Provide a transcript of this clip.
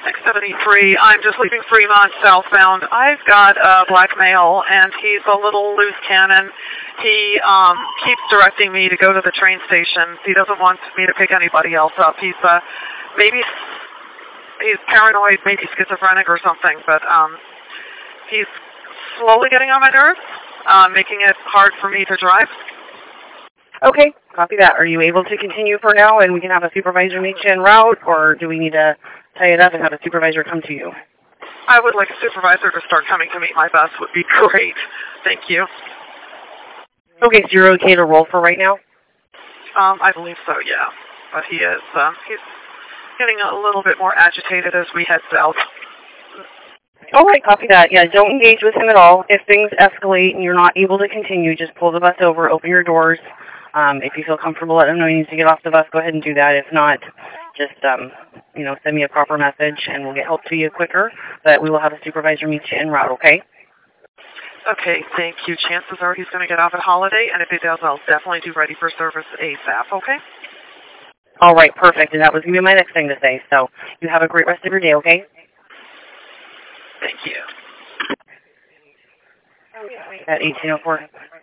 673. I'm just leaving Fremont southbound. I've got a black male, and he's a little loose cannon. He keeps directing me to go to the train station. He doesn't want me to pick anybody else up. He's maybe he's paranoid, maybe schizophrenic or something, but he's slowly getting on my nerves, making it hard for me to drive. Okay, copy that. Are you able to continue for now and we can have a supervisor meet you en route, or do we need to tie it up and have a supervisor come to you? I would like a supervisor to start coming to meet my bus would be great. Thank you. Okay, so you're okay to roll for right now? I believe so, yeah. But he is, he's getting a little bit more agitated as we head south. All right, copy that. Yeah, don't engage with him at all. If things escalate and you're not able to continue, just pull the bus over, open your doors. If you feel comfortable, let him know you need to get off the bus, go ahead and do that. If not, just, send me a proper message and we'll get help to you quicker. But we will have a supervisor meet you en route, okay? Okay, thank you. Chances are he's going to get off at Holiday, and if he does, I'll definitely do ready for service ASAP, okay? All right, perfect. And that was going to be my next thing to say. So you have a great rest of your day, okay? Thank you. At 1804.